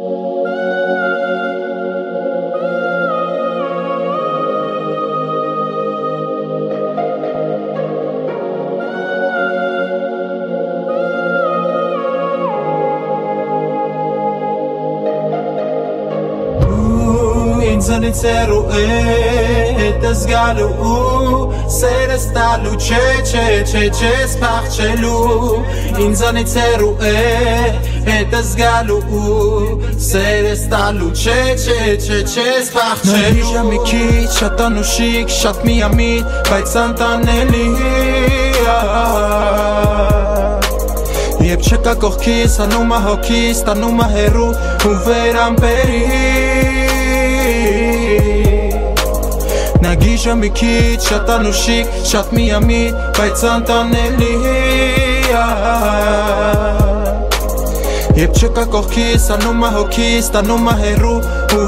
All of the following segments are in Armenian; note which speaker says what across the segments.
Speaker 1: Ինձանից հեռու հետս գալու Սերս տալու չես փախչելու Ինձանից հեռու հետս գալու Սերս տալու չես փախչելու Նայիշա մի քիչ շատ անուշիկ շատ միամիտ բայց անտանելի Երբ չկա կողքիս հանում հոգիս տանում հեռու ու վերամբերի Նա գիշա մի քիչ շատ անուշիկ շատ միամիտ բայց անտանելի Երբ չկա կողքիս հանում հոգիս տանում հեռու ու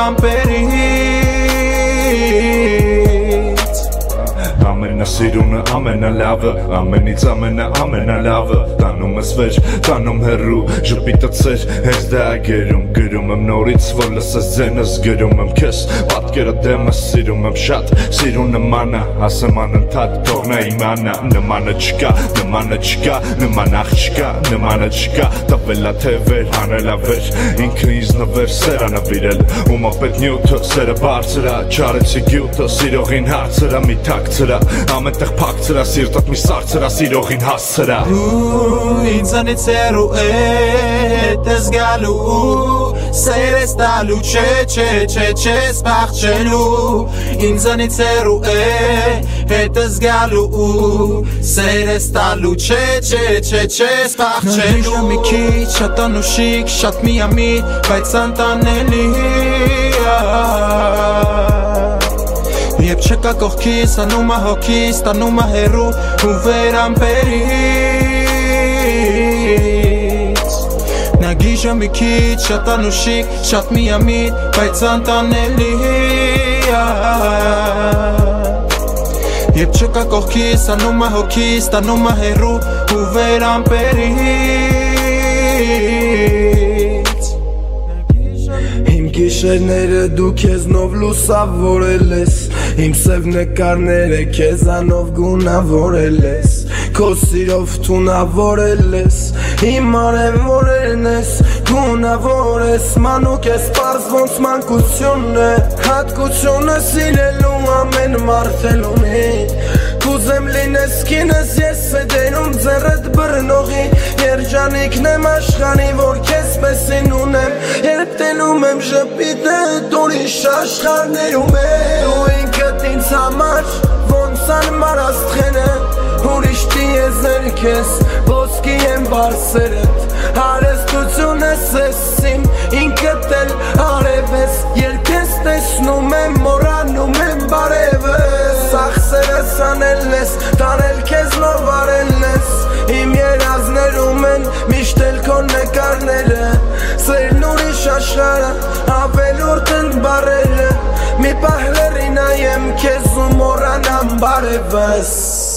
Speaker 1: վերամբերից
Speaker 2: Ամենասիրունը ամենալավը ամենից ամենալավը Տանում ես վեր, տանում հեռու ժպիտացեր հենց դա գերում Գրում եմ նորից որ լսես ձենս գրում եմ քեզ Պատկերը դեմս սիրում եմ շատ Սիրուն նմանը ասեմ անընդհատ թող նա իմանա Նմանը չկա, նման աղջկա Նմանը չկա, տվելա թե վեր, հանելա վեր Ինքը ինձ նվեր սեր անավիրել Ում ապետ նյութը, սերը բարձրա Չարեցի գյուտը, սիրողին հարցրա մի թակցրա Ամենտեղ փակցրա, սիրտատ մի սարցրա Սիրողին հասցրա
Speaker 1: Ինձանից հեռու հետս գալու Սերս տալու չես փախչելու Ինձանից հեռու հետս գալու Սերս տալու չես փախչելու Նայիշա մի քիչ շատ անուշիկ շատ միամիտ բայց անտանելի Երբ չկա կողքիս հանում հոգիս տանում հեռու ու վերամբերից Նա գիշա մի քիչ շատ անուշիկ շատ միամիտ բայց անտանելի Երբ չկա կողքիս հանում հոգիս տանում հեռու ու վերամբերից
Speaker 3: Իմ գիշերները դու քեզնով լուսավորել ես Իմ սև նկարները քեզանով գունավորել ես Քո սիրով թունավորել ես Իմ արևորելն ես գունավոր ես Մանուկ ես պարզ ոնց մանկությունն է Հատկությունը սիրելու ամեն մարդ ունի Կուզեմ լինես կինս ես սեդերում ձեռդ բռնողի Երջանիկն եմ աշխարհի որ քեզ պեսին ունեմ Երբ տենում եմ ժպիտը ուրիշ աշխարհներում է Դու ինքդ ինձ համար ոնց անմար աստղերը Ուրիշ տիեզեր քեզ ոսկի եմ բարսերդ Հարստություն ես իմ ինքդ էլ արև ես Երբ ես տեսնում եմ մոռանում եմ բարևս Սախսերս անել ես տանել քեզ նոր վարել ես Իմ երազներում են միշտ էլ քո նկարները Սերն ուրիշ աշխարհը ավելորդ ընդ բարելը Մի պահ լեռի նայեմ քեզ ու մոռանամ բարևս